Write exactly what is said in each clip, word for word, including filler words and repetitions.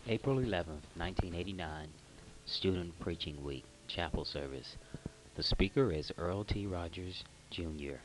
April eleventh, nineteen eighty-nine, Student Preaching Week, Chapel Service. The speaker is Earl T. Rogers, Junior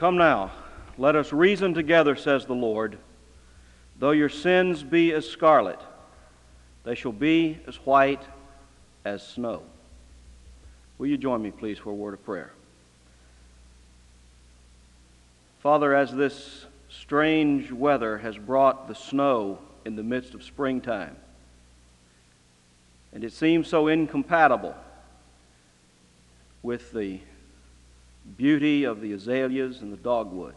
Come now, let us reason together, says the Lord. Though your sins be as scarlet, they shall be as white as snow. Will you join me, please, for a word of prayer? Father, as this strange weather has brought the snow in the midst of springtime, and it seems so incompatible with the beauty of the azaleas and the dogwoods.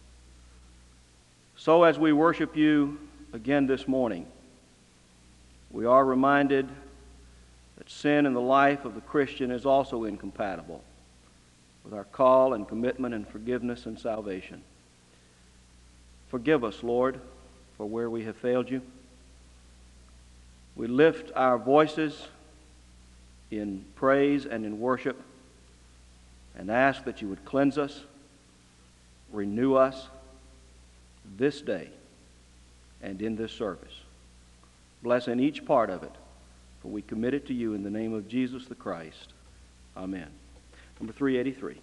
So as we worship you again this morning, we are reminded that sin in the life of the Christian is also incompatible with our call and commitment and forgiveness and salvation. Forgive us, Lord, for where we have failed you. We lift our voices in praise and in worship and ask that you would cleanse us, renew us this day and in this service. Bless in each part of it, for we commit it to you in the name of Jesus the Christ. Amen. Number three eighty-three.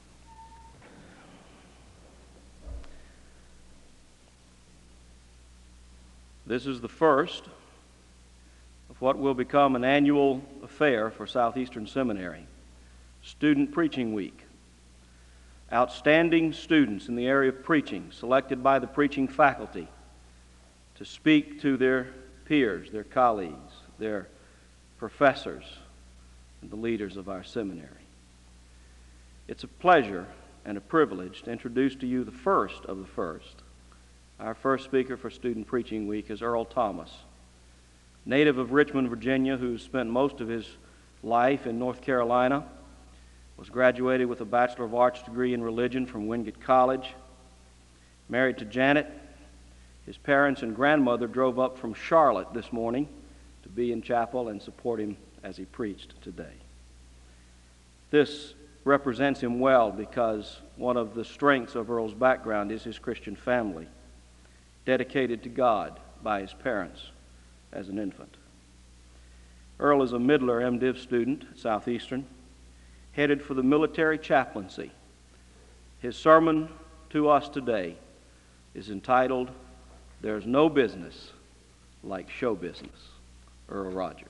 This is the first of what will become an annual affair for Southeastern Seminary, Student Preaching Week. Outstanding students in the area of preaching, selected by the preaching faculty to speak to their peers, their colleagues, their professors, and the leaders of our seminary. It's a pleasure and a privilege to introduce to you the first of the first. Our first speaker for Student Preaching Week is Earl Thomas, native of Richmond, Virginia, who spent most of his life in North Carolina, was graduated with a Bachelor of Arts degree in religion from Wingate College, married to Janet. His parents and grandmother drove up from Charlotte this morning to be in chapel and support him as he preached today. This represents him well because one of the strengths of Earl's background is his Christian family, dedicated to God by his parents as an infant. Earl is a Midler MDiv student at Southeastern, headed for the military chaplaincy. His sermon to us today is entitled, There's No Business Like Show Business. Earl Rogers.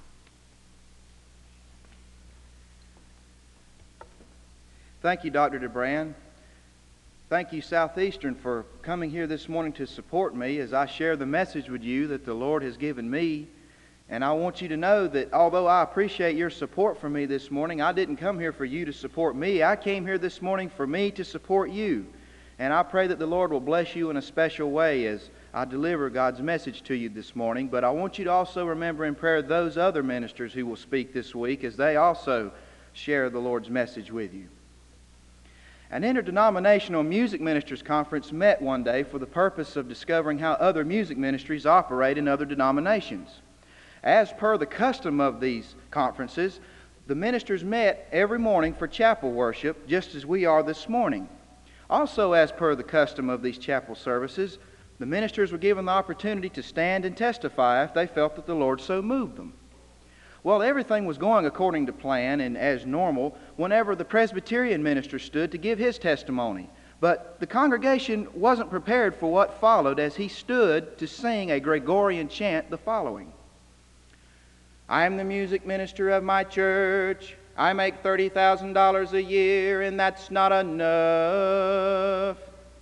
Thank you, Doctor DeBran. Thank you, Southeastern, for coming here this morning to support me as I share the message with you that the Lord has given me. And I want you to know that although I appreciate your support for me this morning, I didn't come here for you to support me. I came here this morning for me to support you. And I pray that the Lord will bless you in a special way as I deliver God's message to you this morning. But I want you to also remember in prayer those other ministers who will speak this week as they also share the Lord's message with you. An interdenominational music ministers conference met one day for the purpose of discovering how other music ministries operate in other denominations. As per the custom of these conferences, the ministers met every morning for chapel worship, just as we are this morning. Also, as per the custom of these chapel services, the ministers were given the opportunity to stand and testify if they felt that the Lord so moved them. Well, everything was going according to plan and as normal whenever the Presbyterian minister stood to give his testimony. But the congregation wasn't prepared for what followed as he stood to sing a Gregorian chant the following. I am the music minister of my church. I make thirty thousand dollars a year, and that's not enough.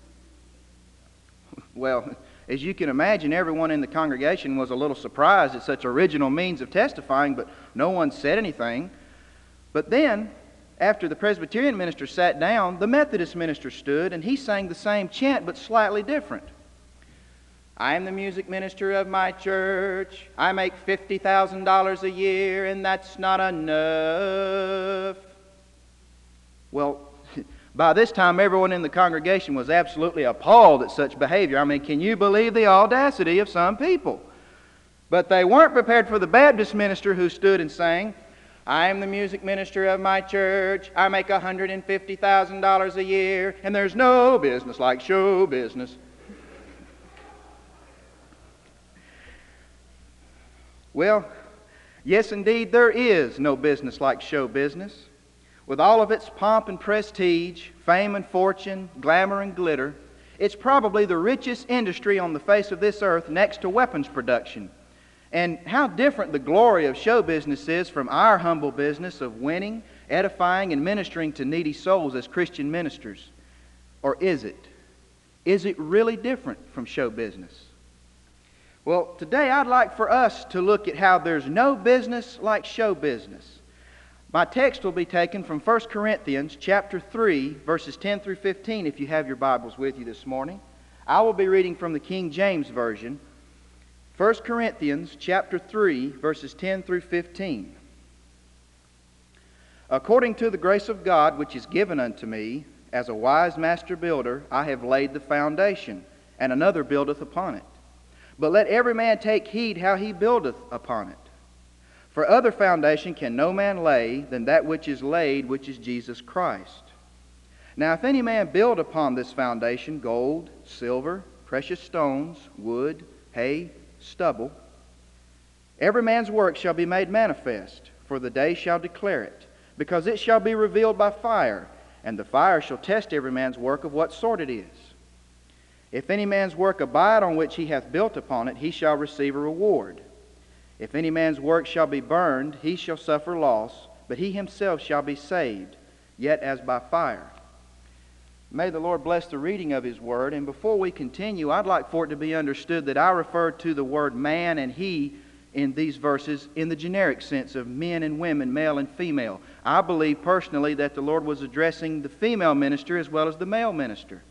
Well, as you can imagine, everyone in the congregation was a little surprised at such original means of testifying, but no one said anything. But then, after the Presbyterian minister sat down, the Methodist minister stood, and he sang the same chant, but slightly different. I am the music minister of my church. I make fifty thousand dollars a year, and that's not enough. Well, by this time, everyone in the congregation was absolutely appalled at such behavior. I mean, can you believe the audacity of some people? But they weren't prepared for the Baptist minister who stood and sang, I am the music minister of my church. I make one hundred fifty thousand dollars a year, and there's no business like show business. Well, yes, indeed, there is no business like show business. With all of its pomp and prestige, fame and fortune, glamour and glitter, it's probably the richest industry on the face of this earth next to weapons production. And how different the glory of show business is from our humble business of winning, edifying, and ministering to needy souls as Christian ministers. Or is it? Is it really different from show business? Well, today I'd like for us to look at how there's no business like show business. My text will be taken from First Corinthians chapter three, verses ten through fifteen, if you have your Bibles with you this morning. I will be reading from the King James Version. First Corinthians chapter three, verses ten through fifteen. According to the grace of God which is given unto me, as a wise master builder, I have laid the foundation, and another buildeth upon it. But let every man take heed how he buildeth upon it. For other foundation can no man lay than that which is laid, which is Jesus Christ. Now if any man build upon this foundation gold, silver, precious stones, wood, hay, stubble, every man's work shall be made manifest, for the day shall declare it, because it shall be revealed by fire, and the fire shall test every man's work of what sort it is. If any man's work abide on which he hath built upon it, he shall receive a reward. If any man's work shall be burned, he shall suffer loss, but he himself shall be saved, yet as by fire. May the Lord bless the reading of His Word. And before we continue, I'd like for it to be understood that I refer to the word man and he in these verses in the generic sense of men and women, male and female. I believe personally that the Lord was addressing the female minister as well as the male minister.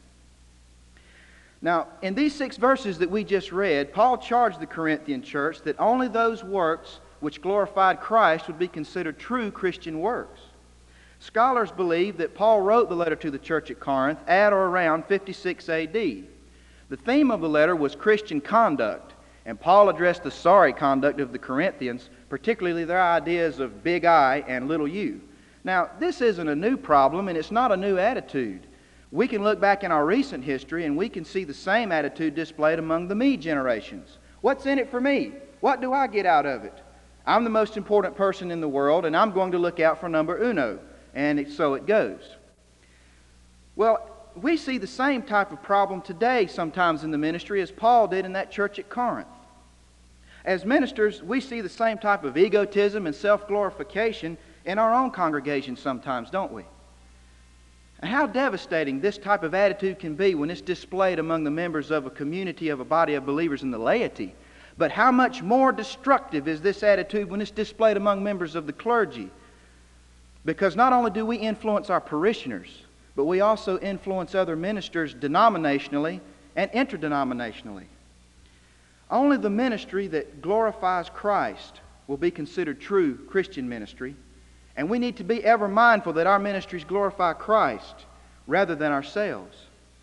Now, in these six verses that we just read, Paul charged the Corinthian church that only those works which glorified Christ would be considered true Christian works. Scholars believe that Paul wrote the letter to the church at Corinth at or around fifty-six A D. The theme of the letter was Christian conduct, and Paul addressed the sorry conduct of the Corinthians, particularly their ideas of big I and little u. Now, this isn't a new problem, and it's not a new attitude. We can look back in our recent history and we can see the same attitude displayed among the me generations. What's in it for me? What do I get out of it? I'm the most important person in the world and I'm going to look out for number uno. And it, so it goes. Well, we see the same type of problem today sometimes in the ministry as Paul did in that church at Corinth. As ministers, we see the same type of egotism and self-glorification in our own congregation sometimes, don't we? And how devastating this type of attitude can be when it's displayed among the members of a community, of a body of believers in the laity. But how much more destructive is this attitude when it's displayed among members of the clergy? Because not only do we influence our parishioners, but we also influence other ministers denominationally and interdenominationally. Only the ministry that glorifies Christ will be considered true Christian ministry. And we need to be ever mindful that our ministries glorify Christ rather than ourselves.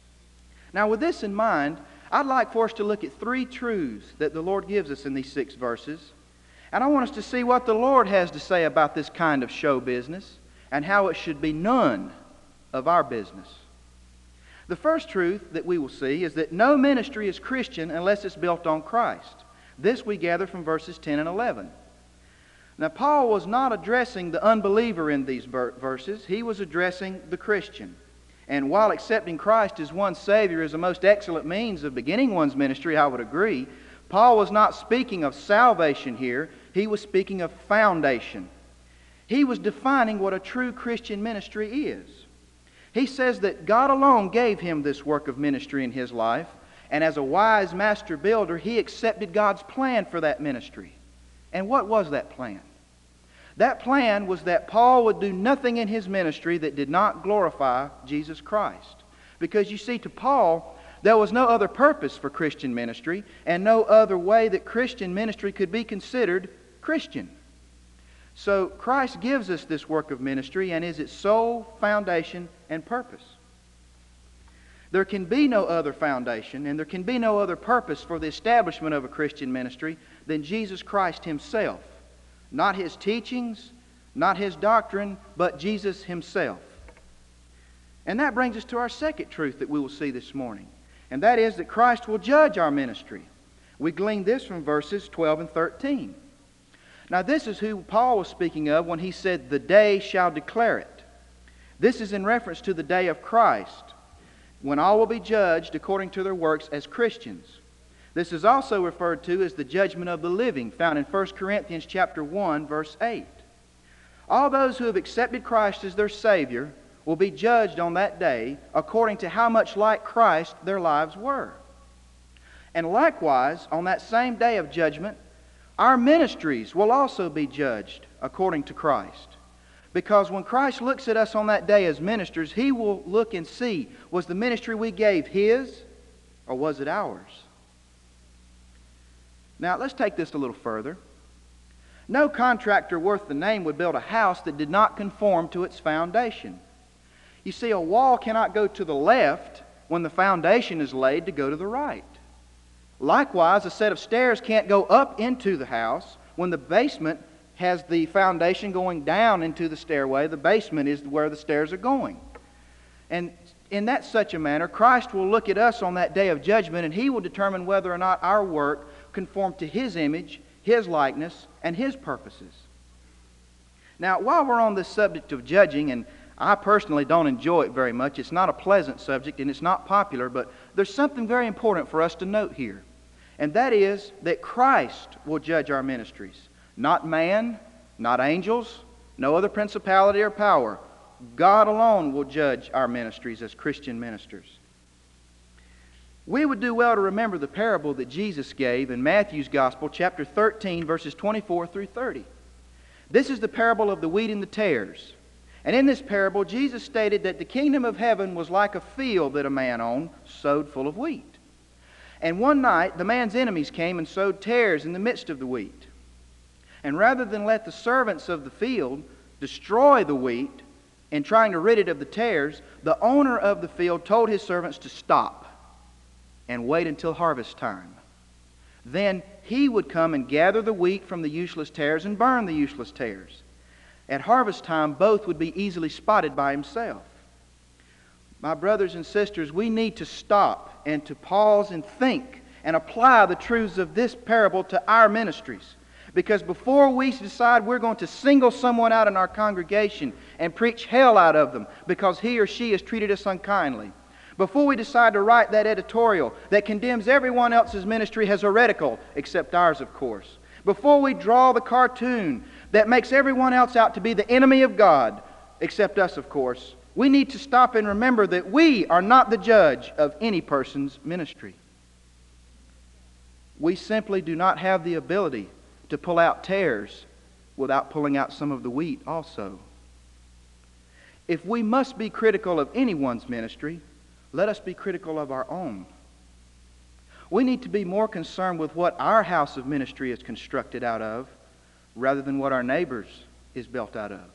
Now, with this in mind, I'd like for us to look at three truths that the Lord gives us in these six verses. And I want us to see what the Lord has to say about this kind of show business and how it should be none of our business. The first truth that we will see is that no ministry is Christian unless it's built on Christ. This we gather from verses ten and eleven. Now, Paul was not addressing the unbeliever in these verses. He was addressing the Christian. And while accepting Christ as one's Savior is a most excellent means of beginning one's ministry, I would agree, Paul was not speaking of salvation here. He was speaking of foundation. He was defining what a true Christian ministry is. He says that God alone gave him this work of ministry in his life, and as a wise master builder, he accepted God's plan for that ministry. And what was that plan? That plan was that Paul would do nothing in his ministry that did not glorify Jesus Christ. Because you see, to Paul, there was no other purpose for Christian ministry and no other way that Christian ministry could be considered Christian. So Christ gives us this work of ministry and is its sole foundation and purpose. There can be no other foundation and there can be no other purpose for the establishment of a Christian ministry than Jesus Christ Himself. Not His teachings, not His doctrine, but Jesus Himself. And that brings us to our second truth that we will see this morning. And that is that Christ will judge our ministry. We glean this from verses twelve and thirteen. Now this is who Paul was speaking of when he said, "The day shall declare it." This is in reference to the day of Christ, when all will be judged according to their works as Christians. This is also referred to as the judgment of the living, found in First Corinthians chapter one, verse eight. All those who have accepted Christ as their Savior will be judged on that day according to how much like Christ their lives were. And likewise, on that same day of judgment, our ministries will also be judged according to Christ. Because when Christ looks at us on that day as ministers, He will look and see, was the ministry we gave His or was it ours? Now, let's take this a little further. No contractor worth the name would build a house that did not conform to its foundation. You see, a wall cannot go to the left when the foundation is laid to go to the right. Likewise, a set of stairs can't go up into the house when the basement has the foundation going down into the stairway. The basement is where the stairs are going. And in that such a manner, Christ will look at us on that day of judgment, and He will determine whether or not our work conformed to His image, His likeness, and His purposes. Now, while we're on this subject of judging, and I personally don't enjoy it very much, it's not a pleasant subject and it's not popular, but there's something very important for us to note here. And that is that Christ will judge our ministries. Not man, not angels, no other principality or power. God alone will judge our ministries as Christian ministers. We would do well to remember the parable that Jesus gave in Matthew's Gospel, chapter thirteen, verses twenty-four through thirty. This is the parable of the wheat and the tares. And in this parable, Jesus stated that the kingdom of heaven was like a field that a man owned, sowed full of wheat. And one night, the man's enemies came and sowed tares in the midst of the wheat. And rather than let the servants of the field destroy the wheat in trying to rid it of the tares, the owner of the field told his servants to stop and wait until harvest time. Then he would come and gather the wheat from the useless tares and burn the useless tares. At harvest time, both would be easily spotted by himself. My brothers and sisters, we need to stop and to pause and think and apply the truths of this parable to our ministries. Because before we decide we're going to single someone out in our congregation and preach hell out of them because he or she has treated us unkindly, before we decide to write that editorial that condemns everyone else's ministry as heretical, except ours, of course, before we draw the cartoon that makes everyone else out to be the enemy of God, except us, of course, we need to stop and remember that we are not the judge of any person's ministry. We simply do not have the ability to pull out tares without pulling out some of the wheat also. If we must be critical of anyone's ministry, let us be critical of our own. We need to be more concerned with what our house of ministry is constructed out of rather than what our neighbor's is built out of.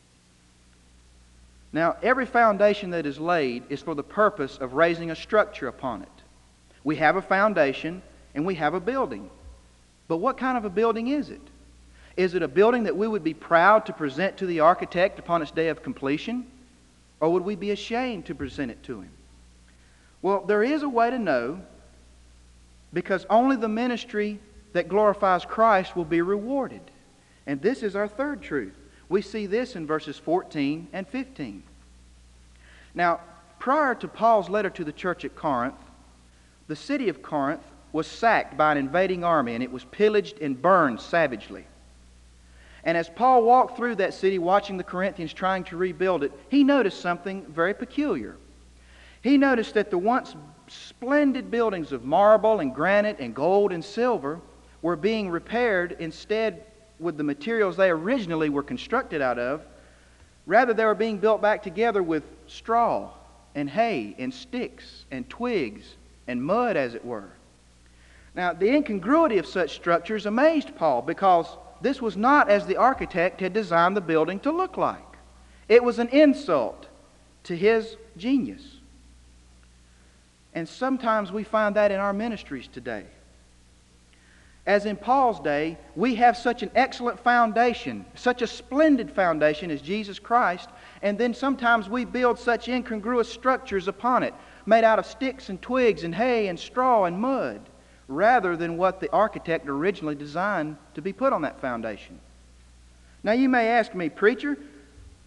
Now, every foundation that is laid is for the purpose of raising a structure upon it. We have a foundation and we have a building. But what kind of a building is it? Is it a building that we would be proud to present to the architect upon its day of completion? Or would we be ashamed to present it to him? Well, there is a way to know, because only the ministry that glorifies Christ will be rewarded. And this is our third truth. We see this in verses fourteen and fifteen. Now, prior to Paul's letter to the church at Corinth, the city of Corinth was sacked by an invading army, and it was pillaged and burned savagely. And as Paul walked through that city watching the Corinthians trying to rebuild it, he noticed something very peculiar. He noticed that the once splendid buildings of marble and granite and gold and silver were being repaired instead with the materials they originally were constructed out of. Rather, they were being built back together with straw and hay and sticks and twigs and mud, as it were. Now, the incongruity of such structures amazed Paul, because this was not as the architect had designed the building to look like. It was an insult to his genius. And sometimes we find that in our ministries today. As in Paul's day, we have such an excellent foundation, such a splendid foundation as Jesus Christ, and then sometimes we build such incongruous structures upon it, made out of sticks and twigs and hay and straw and mud, rather than what the architect originally designed to be put on that foundation. Now you may ask me, preacher,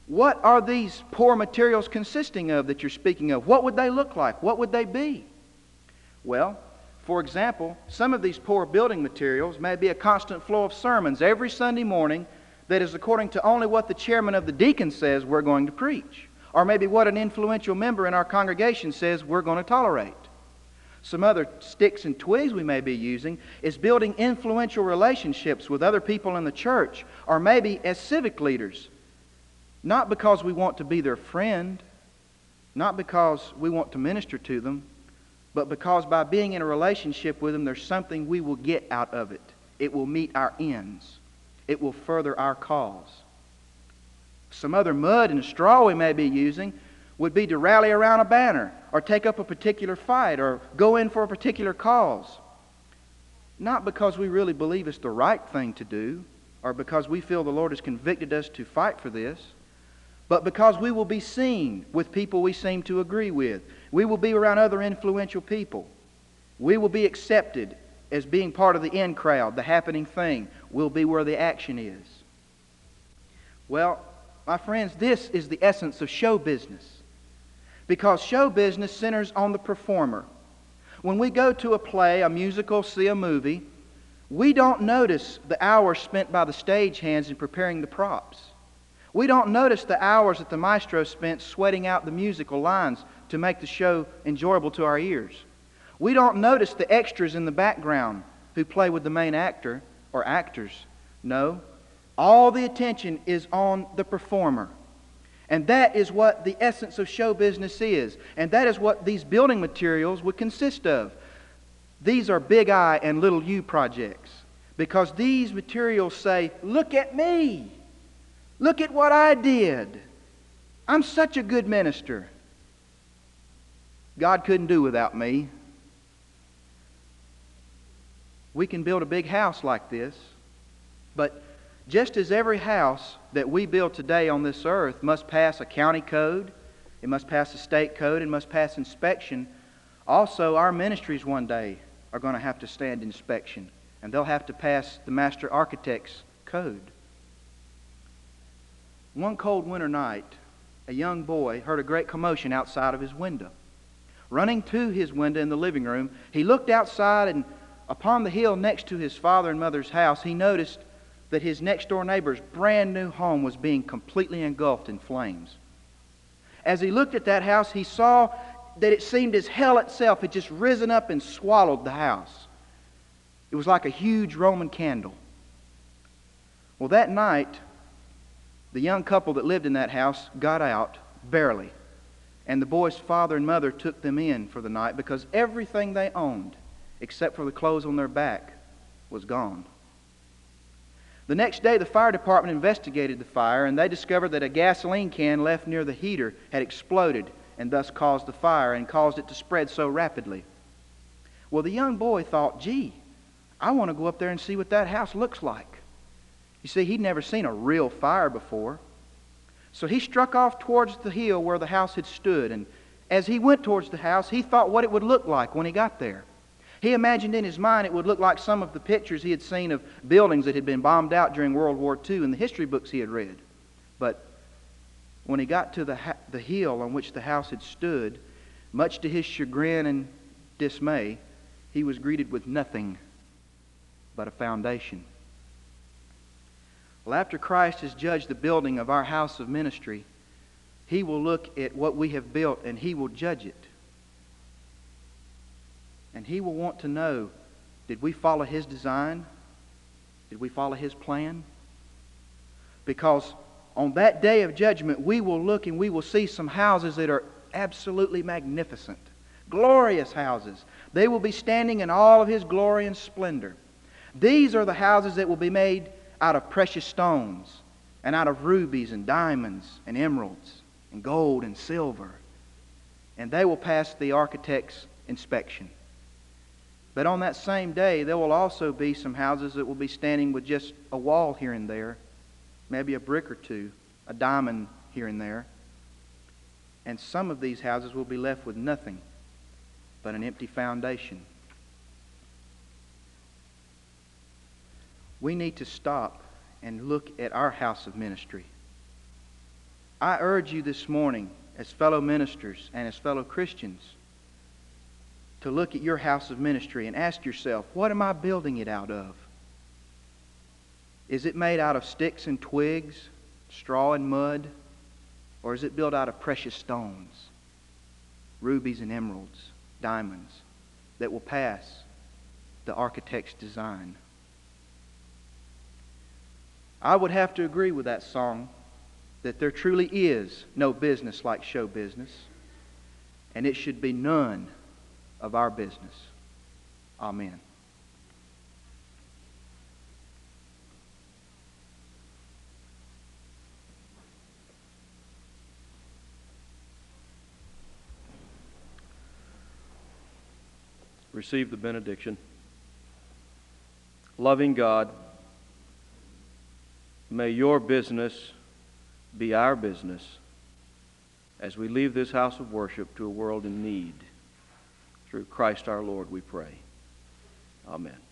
What are these poor materials consisting of that you're speaking of? What would they look like? What would they be? Well, for example, some of these poor building materials may be a constant flow of sermons every Sunday morning that is according to only what the chairman of the deacons says we're going to preach, or maybe what an influential member in our congregation says we're going to tolerate. Some other sticks and twigs we may be using is building influential relationships with other people in the church, or maybe as civic leaders, not because we want to be their friend, not because we want to minister to them, but because by being in a relationship with them, there's something we will get out of it. It will meet our ends. It will further our cause. Some other mud and straw we may be using would be to rally around a banner, or take up a particular fight, or go in for a particular cause. Not because we really believe it's the right thing to do, or because we feel the Lord has convicted us to fight for this, but because we will be seen with people we seem to agree with. We will be around other influential people. We will be accepted as being part of the in crowd, the happening thing. We'll be where the action is. Well, my friends, this is the essence of show business. Because show business centers on the performer. When we go to a play, a musical, see a movie, we don't notice the hours spent by the stagehands in preparing the props. We don't notice the hours that the maestro spent sweating out the musical lines to make the show enjoyable to our ears. We don't notice the extras in the background who play with the main actor or actors. No, all the attention is on the performer. And that is what the essence of show business is. And that is what these building materials would consist of. These are big I and little u projects. Because these materials say, look at me. Look at what I did. I'm such a good minister. God couldn't do without me. We can build a big house like this, but just as every house that we build today on this earth must pass a county code, it must pass a state code, it must pass inspection, also our ministries one day are going to have to stand inspection, and they'll have to pass the master architect's code. One cold winter night, a young boy heard a great commotion outside of his window. Running to his window in the living room, he looked outside, and upon the hill next to his father and mother's house, he noticed that his next-door neighbor's brand new home was being completely engulfed in flames. As he looked at that house, he saw that it seemed as hell itself had just risen up and swallowed the house. It was like a huge Roman candle. Well, that night, the young couple that lived in that house got out, barely. And the boy's father and mother took them in for the night because everything they owned, except for the clothes on their back, was gone. The next day, the fire department investigated the fire, and they discovered that a gasoline can left near the heater had exploded and thus caused the fire and caused it to spread so rapidly. Well, the young boy thought, gee, I want to go up there and see what that house looks like. You see, he'd never seen a real fire before. So he struck off towards the hill where the house had stood, and as he went towards the house, he thought what it would look like when he got there. He imagined in his mind it would look like some of the pictures he had seen of buildings that had been bombed out during World War Two in the history books he had read. But when he got to the, ha- the hill on which the house had stood, much to his chagrin and dismay, he was greeted with nothing but a foundation. Well, after Christ has judged the building of our house of ministry, He will look at what we have built and He will judge it. And He will want to know, did we follow His design? Did we follow His plan? Because on that day of judgment, we will look and we will see some houses that are absolutely magnificent, glorious houses. They will be standing in all of His glory and splendor. These are the houses that will be made out of precious stones and out of rubies and diamonds and emeralds and gold and silver. And they will pass the architect's inspection. But on that same day, there will also be some houses that will be standing with just a wall here and there, maybe a brick or two, a diamond here and there. And some of these houses will be left with nothing but an empty foundation. We need to stop and look at our house of ministry. I urge you this morning, as fellow ministers and as fellow Christians, to look at your house of ministry and ask yourself, what am I building it out of? Is it made out of sticks and twigs, straw and mud, or is it built out of precious stones, rubies and emeralds, diamonds, that will pass the architect's design? I would have to agree with that song that there truly is no business like show business, and it should be none of our business. Amen. Receive the benediction. Loving God, may your business be our business as we leave this house of worship to a world in need. Through Christ our Lord we pray. Amen.